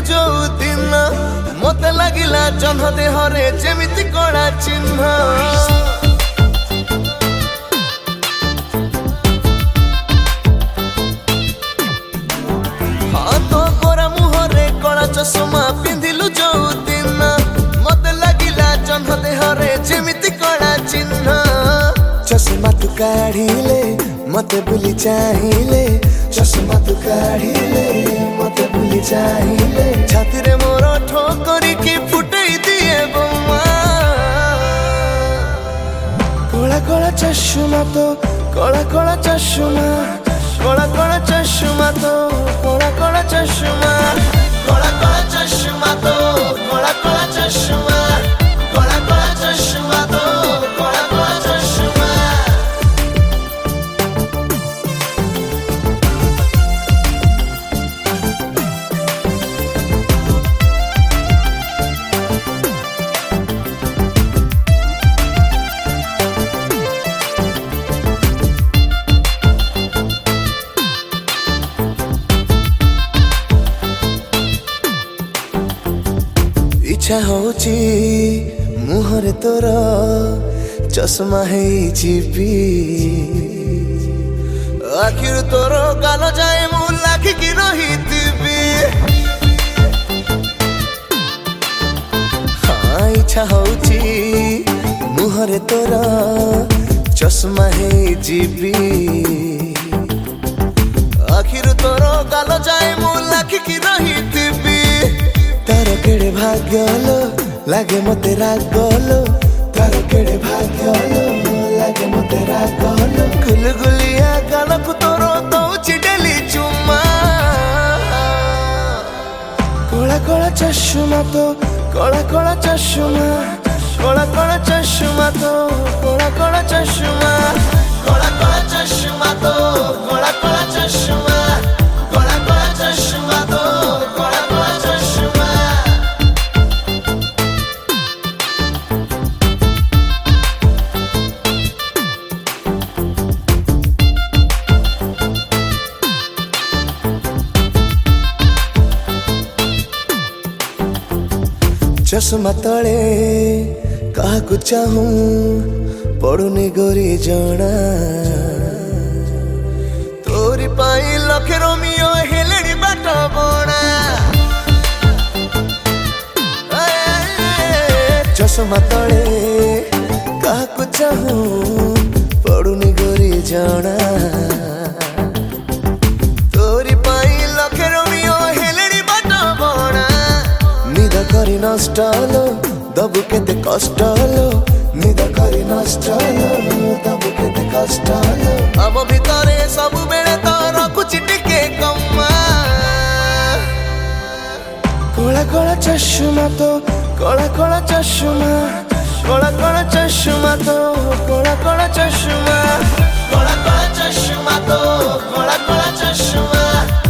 जो दिन मते लागिला जन्ह देहरे जेमिति कड़ा चिन्ह हाँ तो गोरा मुहरे कड़ा चश्मा पिंधिलु जो दिन मते लागिला जन्ह देहरे जेमिति कड़ा चिन्ह चश्मा तू काढ़िले मते बुली चाहिले चश्मा तू काढ़िले मते बुली चाहिले छाती रे मोर ठोकरी की फुटई दिए बम्मा कोला कोला चश्मा तो कोला कोला चश्मा कोला कोला चश्मा तो कोला कोला चश्मा कोला कोला चश्मा तो कोला कोला चश्मा कोला कोला चश्मा तो कोला कोला चश्मा इच्छा होची मुहरे तोर चश्मा है चिपी आखिर तोर गाल जाए मु लाखिकी रहिथिबी हाँ इच्छा होची मुहरे तोर चश्मा है चिपी आखिर तोर गाल जाए मु लाखिकी रहिथिबी तार केड़े भाग्यलो लागे मते रागलो तार केड़े भाग्यलो लागे मते रागलो गुलगुलिया गालकु तोरो दउछि डेली चुम्मा कोला कोला चश्मा तो कोला कोला चश्मा कोला कोला चश्मा तो कोला कोला चश्मा कोला कोला चश्मा तो कोला कोला चश्मा कोला कोला चश्मा तो कोला कोला चश्मा चश्मा तले काहाकु चाहूं पड़ुनी गोरी जना तोरी पाई लखे रोमियो हेलेनी बाट बणा चश्मा तले काहाकु चाहूं पड़ुनी गोरी जना तोरी पाई लखे रोमियो हेलेनी बाट बणा निद करी नष्ट लो दबु केते कष्ट लो निद करी नष्ट लो दबु केते कष्ट लो हम भितरे सब बेले तो रखुछि टिके कम्मा कोला कोला चश्मा तो कोला कोला चश्मा कोला कोला चश्मा तो कोला कोला चश्मा कोला कोला चश्मा तो कोला कोला चश्मा